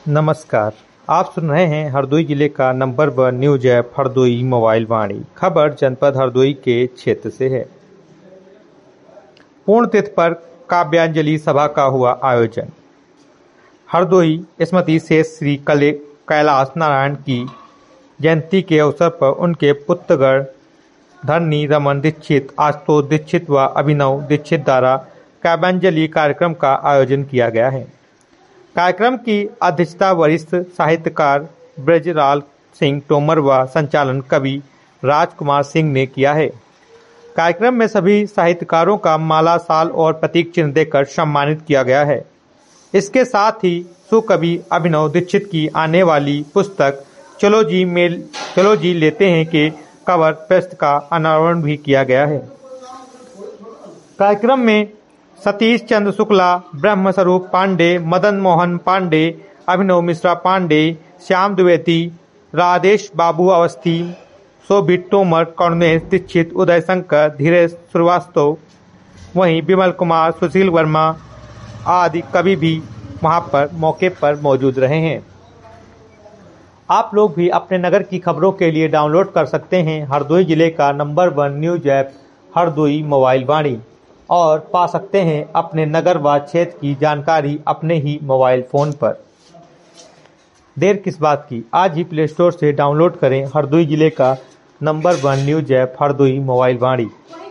नमस्कार। आप सुन रहे हैं हरदोई जिले का number 1 news app Hardoi mobile Vaani. खबर जनपद हरदोई के क्षेत्र से है। पुण्यतिथि पर काव्यांजलि सभा का हुआ आयोजन। हरदोई स्मृति शेष श्री कैलाश नारायण की जयंती के अवसर पर उनके पुत्रगण धरनी रमन दीक्षित, आशुतोष दीक्षित व अभिनव दीक्षित द्वारा काव्यांजलि कार्यक्रम का आयोजन किया गया है। कार्यक्रम की अध्यक्षता वरिष्ठ साहित्यकार ब्रजलाल सिंह तोमर व संचालन कवि राजकुमार सिंह ने किया है। कार्यक्रम में सभी साहित्यकारों का माला, साल और प्रतीक चिन्ह देकर सम्मानित किया गया है। इसके साथ ही सुकवि अभिनव दीक्षित की आने वाली पुस्तक चलो जी लेते हैं के कवर पृष्ठ का अनावरण भी किया गया है। कार्यक्रम में सतीश चंद्र शुक्ला, ब्रह्मस्वरूप पांडे, मदन मोहन पांडे, अभिनव मिश्रा पांडे, श्याम द्विवेदी, राधेश बाबू अवस्थी, शोभित तोमर, करुणेश दीक्षित, उदय शंकर, धीरेश श्रीवास्तव, वहीं विमल कुमार, सुशील वर्मा आदि कवि भी वहां पर मौके पर मौजूद रहे हैं। आप लोग भी अपने नगर की खबरों के लिए डाउनलोड कर सकते हैं हरदोई जिले का number 1 news app Hardoi mobile Vaani और पा सकते हैं अपने नगर व क्षेत्र की जानकारी अपने ही मोबाइल फोन पर। देर किस बात की, आज ही प्ले स्टोर से डाउनलोड करें हरदोई जिले का number 1 news app Hardoi mobile वाणी।